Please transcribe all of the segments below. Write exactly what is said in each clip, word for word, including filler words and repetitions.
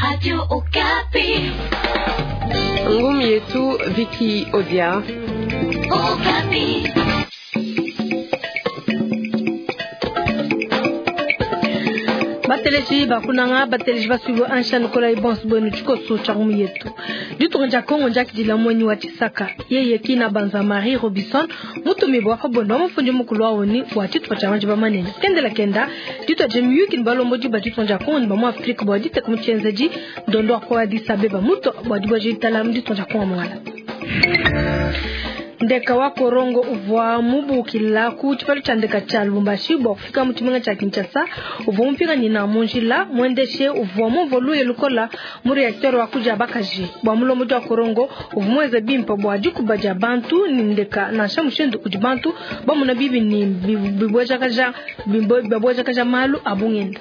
Radio Okapi. Ngumi yetu Vicky Odia. Okapi. Bateleji bakunanga bateleji basubo anshan kola ibons bwenu chiko so changumi yetu ditu nja Kongo nja kidila mwenyi wa Chisaka yeye kina banza Marie Robinson mutu mibo fa bondo mufunje mukulu woni wa chitu pa chanje ba manene kendela kenda ditu jemiyu kin balombo ji batitu nja Kongo ba mu Afrika bo dite kumchenzeji ndondo kwa Addis Abeba mutu bo dibo jitala mditu nja Kongo mwala ndeka wa korongo uvwa mubukila ku chipalo cha ndeka cha Lubumbashi bo kufika mutimenga cha Kinshasa uvwa mpika nina munjila mwendeshe uvwa muvoluye lukola mu reacteur wa kuja bakaji bo mulomo wa korongo uvumweze bimpa bo ajikubaja bantu ni ndeka na shamushendu kujibantu bo muna bibi ni bibweja kaja bimbo bibweja kaja malu abungenda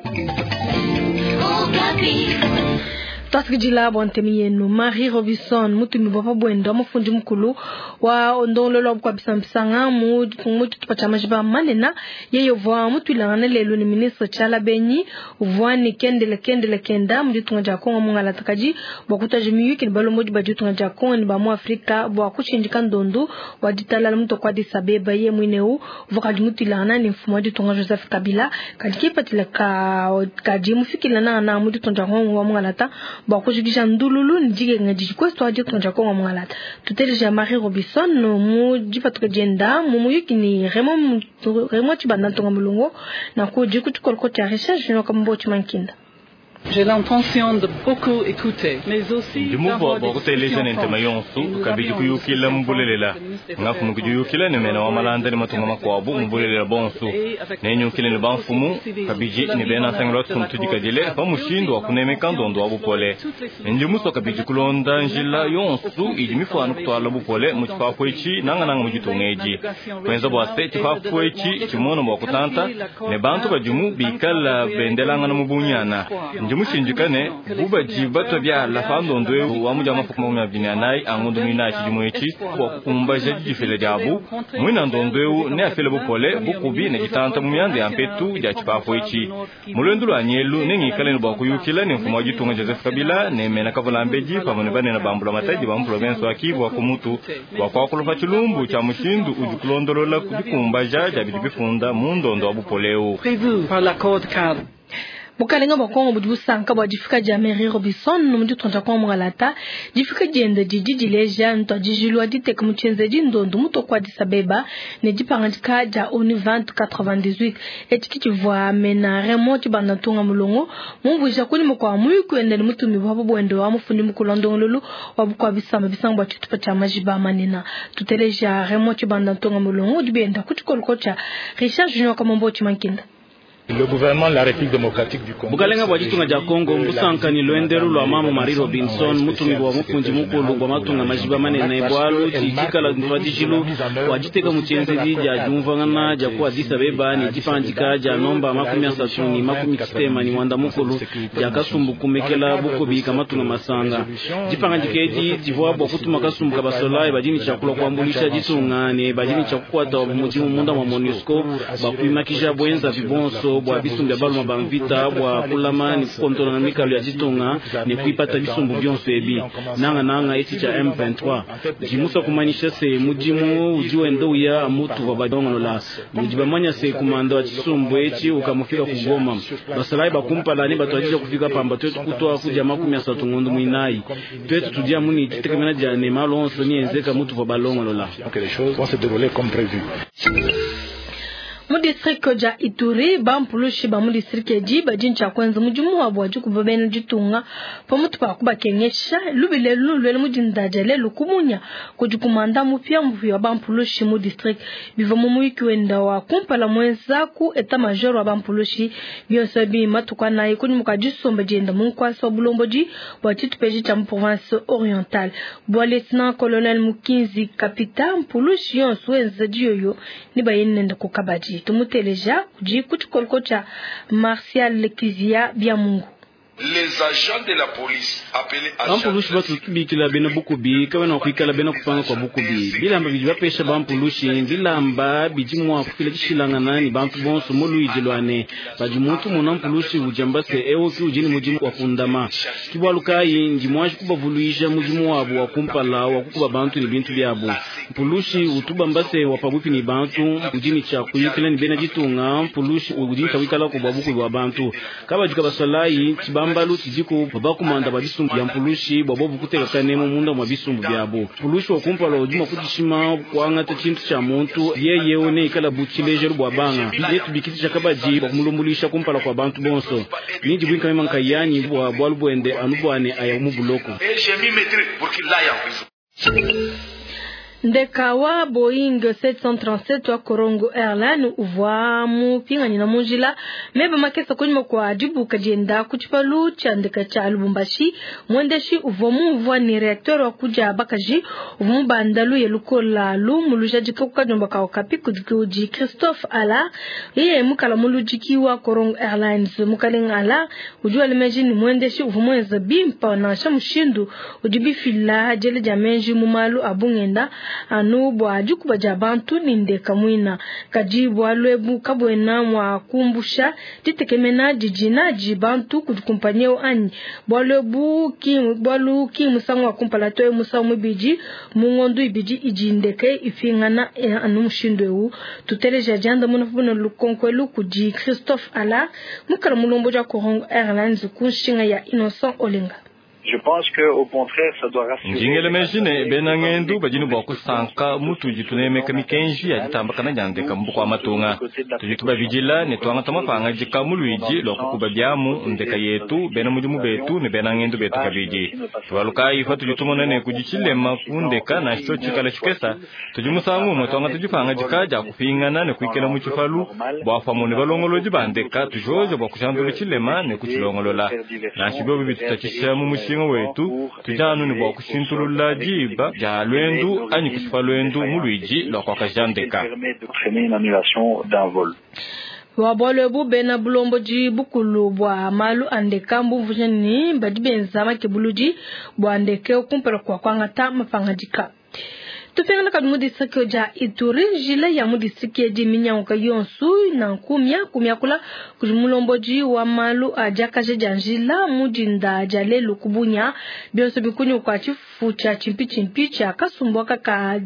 Taskijila bontemi yenu Marie Robinson mutu mibopa bwendo mufundi mukulu wa ondolo kwa bisampsanga mu mutu tupachamajiba manena yeyo vwa mutu ilangana lelo ni ministre Chala Benyi vwa ni kendele kendele kenda mditunga jakonga mungala takaji bokuta jimiyu kin balo moji bajutunga jakonga ni ba mu Afrika bwa kuchinjika ndondu wa ditala mutu kwa Addis Abeba ye mwineu vwa mutu ilangana ni mfumo ditunga Joseph Kabila kadike patila ka kajimu fikilana na mutu tunga jakonga wa mungala ta bakujidisha ndululu njige ngaji kwesto aje tunja Kongo mwangalata tuteleja Marie Robinson no mu jipatuka jenda mu muyiki ni Raymond Raymond Chibanda tonga mulungo na kuji kutukolko cha recherche no kambo chimankinda. J'ai l'intention de beaucoup écouter, mais aussi d'avoir des discussions ensemble. Kabiji kuyukila mbulelela ngafu mukujuyukila nemena wamalanda ni matunga makwabu mbulelela bonsu nenyu kile ni banfumu kabiji ni bena sangrot kumtujikajele bamushindo wakunemeka ndondo wabupole ndimuso kabiji kulonda njila yonsu idimifano kutwala bupole muchifa kwechi nanga nanga mujitungeji kwenza bwase chifa kwechi chimono mwakutanta ne bantu bajumu bikala bendelanga na mubunyana Jimushinjikane buba jibato bya la fando ndwe wa muja mafuku mu binyanai angondo mina chijumuechi kwa kumbaje jifele jabu mwina ndondwe ne afele bupole bukubi ne gitanta mu myande ampetu ya chipafo ichi mulendulu anyelu nengi kale no bakuyukila ne mfumo gitunga Joseph Kabila ne mena kavolambeji pamone bane na bambula mataji ba province wa Kivu wa kumutu wa kwa kulufa chilumbu cha mushindu ujukulondolola kujikumbaja ya bidibifunda mu ndondo wa bupoleo prévu par l'accord cadre. Bukalenga bakongo budusanka bwa jifika ja Marie Robinson no mudi tonja kwa mgalata jifika jende jiji leja nto jijilwa ditek muchenzeji ndondo muto kwa Addis Abeba ne jipangandika ja oni vingt quatre-vingt-dix-huit etiki vwa mena Raymond Chibanda tonga mulongo mumbuja kuni mukwa muyu kwende mutu mibabo bwendo wa mufundi mukulondo lulu wabukwa bisamba bisangwa tutupa cha majiba manena tuteleja Raymond Chibanda tonga mulongo dibenda kutikolkocha Richard Junior Kamombo Chimankinda. Le gouvernement de la République démocratique du Congo. Bukalenga bwajitunga ja Kongo mbusanka ni lwenderu lwa mamu Marie Robinson mutumi bwa mufunji mukulu bwa matunga majiba manene bwalu chikala ndwajijilu wajiteka muchenzi ja jumvangana ja kwa Addis Abeba ni jipanjika ja nomba makumi asatu ni makumi kitema ni wanda mukulu ja kasumbu kumekela bukubi kamatunga masanga jipangandikeji tivwa bwa kutuma kasumbu kabasolai bajini chakula kwambulisha jitunga ne bajini chakwata mujimu munda wa MONUSCO bakuimakisha bwenza vibonso bwa bisumbu baluma bamvita bwa kulama ni kontrola na mikalo ya jitunga ni kuipata bisumbu byonso ebi nanga nanga eti cha M vingt-trois jimusa kumanisha se mujimu ujiwe ndo ya mutu wa badongo la mujibamanya se kumando wa chisumbu eti ukamufika kugoma basalai bakumpala ni batwajija kufika pamba twetu kutoa kuja makumi asatu ngundu mwinai twetu tudia muni tutekemena jane malonso ni enzeka mutu wa balongo la que les choses vont se dérouler comme prévu. Mu district koja Ituri bampulushi ba mu district eji bajincha kwanza mujumu wa bwaju kubabena jitunga pamutu pa kuba kenyesha lubile lulwe mujindajele lukumunya kujukumanda mupya mvuyo bampulushi mu district biva mu wiki wenda wa kumpala mwenza ku eta major wa bampulushi byose bi matuka nayi kunyumuka jisomba jenda mu kwaso bulomboji wa titupeji cha province orientale bwa lieutenant colonel Mukinzi kapita mpulushi yonso wenza jiyoyo ni bayenne kukabaji tumuteleja kuji kutukolkocha Martial Lekizia bya Mungu. les agents de la police appelés bampulushi batubikila bena bukubi kabana kuikala bena kupanga kwa bukubi bilamba biji bapesha bampulushi bilamba biji mwa kufila kishilanga nani bantu bonso molu ijilwane baji muntu muna mpulushi ujambase ewo ki ujini mujimu wa kundama kibalukai njimwaji kubavuluisha mujimu wabu wa kumpala wa kukuba bantu ni bintu biabu mpulushi utuba mbase wapabupi ni bantu ujini chakuyikila ni bena jitunga mpulushi ujini kawikala kwa bukubi wa bantu kaba jikabasalai chibambalu chijiko babakumanda babisumbu ya mpulushi babobu kuteka kanemo munda mwa bisumbu byabo mpulushi wakumpala ujima kujishima kwangata chintu cha muntu yeye one ikala buchileje rubwa banga yetu bikiti chakabaji bakumulumbulisha kumpala kwa bantu bonso niji bwinka mema nkayani bwa bwalubwende anubwane aya mubuloko ndekawa Boeing sept cent trente-sept wa Korongo Airlines uvwa mupinga nina munjila meba makesa kunyuma kwa jibu kajenda kuchipalu cha ndeka cha Lubumbashi mwendeshi uvomu uvwa ni reaktor wa kuja bakaji uvomu bandalu yelukola lu mulujaji kukajomba ka okapi kudikuji Christophe Ala yeye mukala mulujiki wa Korongo Airlines mukalenga Ala ujua limejini mwendeshi uvomu ezabi mpa na shamushindu ujibi fila jele jamenji mumalu abungenda anu bwa jukuba jabantu ninde kamwina kajibu alwebu kabwena mwa kumbusha titekemena jijina jibantu kudukumpanyeo anyi bwalwebu ki bwalu ki musangwa kumpala toye musamu biji mungondu ibiji ijindeke ifingana anu mushindwewu tuteleja janda munafuna lukonkwelu kuji Christophe Ala mukara mulombo ja Korongo Airlines kunshinga ya Innocent Olenga. Je pense que au contraire ça doit rassurer. Njingele mejine benangendu bajini bwako sanka mutu jitune kamikenji ya jitambakana nyande kambu kwa matunga tujituba vigila ne twanga tamapanga jikamuluiji lokukuba byamu ndeka yetu bena mujumu betu ne benangendu betu kabiji twalukai fatu jitumona ne kujichilema kundeka na shito chikala chikesa tujumusangu mo twanga tujipanga jikaja kufingana ne kuikela muchifalu bwafamone balongolo jibandeka tujoje bwakushandulu chilema ne kuchilongolola na shibobi bitutachisha mu mushinga wetu tujanu ni bwa kushintulula jiba ja lwendu anyi kusifa lwendu muluiji lokwa kajandeka wabole bena bulombo ji bukulu bwa malu andeka mbuvu ni badibenza makebuluji bwa andeke okumpera kwa kwangata mafangajika tufengana ka mudisiki ja Ituri jila ya mudisiki ji minyango yonsu na kumya kumya kula kujumulomboji wa malu ajakaje janjila mudinda jale lukubunya bionso bikunyu kwa chifu cha chimpi chimpi cha kasumbo ka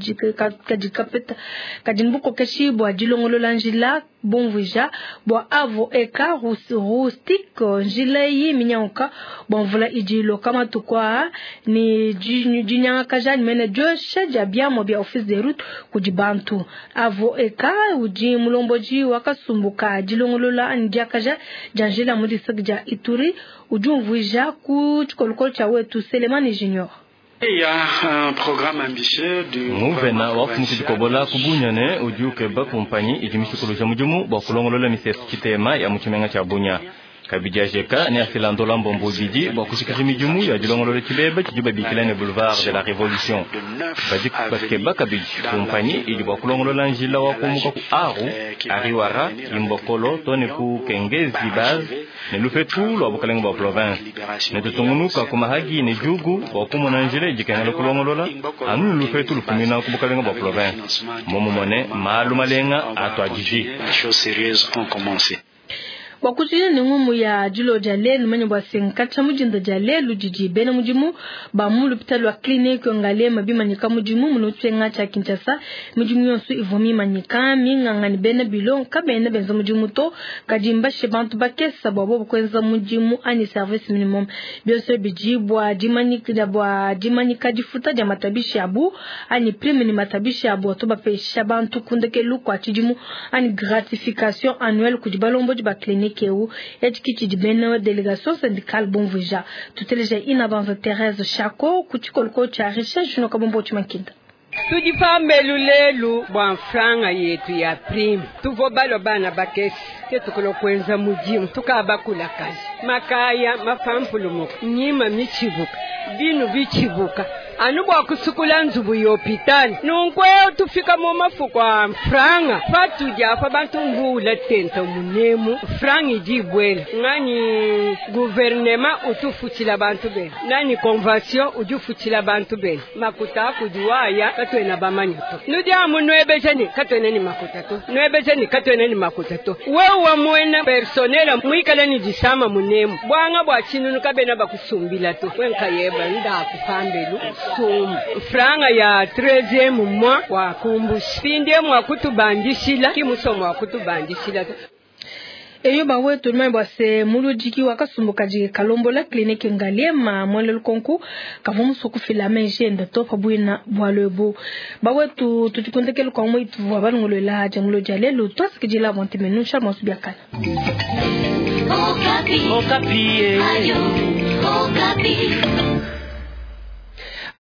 kajikapeta kajimbuko keshi bwa jilongolo lanjila bonvuja bwa avo eka rustic njila yi minyango bon vula ijilo kama tukwa ni jinyanga kajani mene josha jabia bia office de route kujibantu avo eka uji mulomboji wakasumbuka jilongolola njakaja janjila mudisakja Ituri ujumvuja ku chikolokolo cha wetu Selemani Junior. Il y a un programme ambitieux de Mouvena wafumu kubola kubunyane ujuke ba kompanyi ijimishikoloja mujumu bakulongolola misesu kitema ya muchimenga cha bunya kabijajeka ne afilandola mbombo bidi bakushikari mijumu ya jilongolo kibebe kijuba bikilane boulevard de la révolution badik baskeba kabij kompanyi ijibwa kulongolo njila wa kumuka ku aru ariwara imbokolo tone ku kengezi baz ne lufetu lo bukalenga ba province ne tutungunuka kuma hagi ne jugu wa kumona njile jikengalo kulongolola anu lufetu lufumina ku bukalenga ba province momo mone malu malenga atwajiji les choses sérieuses ont commencé. Wakujina ni ngumu ya julo jalelu mwenye bwa senkacha mujinda jalelu jiji bena mujimu ba mulu pitalo wa kliniki ngale mabima nika mujimu mnutuwe ngacha Kinshasa mujimu yonsu ivomi manika minga ngani bena bilon ka bena benza mujimu to kajimba shebantu bakesa bwabo kwenza mujimu ani service minimum biyose biji bwa jimanika da bwa jimanika jifuta ja matabishi abu ani prime ni matabishi abu otoba pe shabantu kundeke luku achijimu ani gratification annuelle kujibalombo jiba kliniki keu etiki jibena délégation syndicale bonvuja tuteleja ina banza Thérèse Chako kuchikolko cha recherche no kabombo chimakinda tujifambe lulelu bwa franga yetu ya prime tuvo balo bana bakesi ketukulo kwenza mujimu tukabakula kazi makaya mafampulumo nyima michivuka binu bichivuka anu bwa kusukula nzubu yopitali nunkwe tufika mu mafuko a franga fatuja fa bantu mbula tenta munemu frangi jibwela ngani gouvernement utufutila bantu be nani convention ujufutila bantu be makuta kujuwaya katwena bamanyato nudia munwebejeni katwena ni makuta to nwebejeni katwena ni makuta to wewe mwena personnel mwikala ni jisama munemu bwanga bwa chinunu kabena bakusumbila to wenka yeba nda kufambelu sum franga ya treizième mois wa kumbushi pinde mwa kutubandishila kimusomo wa kutubandishila eyo ba wetu memba se mulujiki wakasumbuka jike kalombola kliniki ngaliema mwele lukonku kavumu ku filame jenda to pabuina bwalebo ba wetu tutikondekelo kwa mwitu wabangulo la jamlo jalelo to sikijila bonte menu charma subiakana Okapi Okapi Ayo Okapi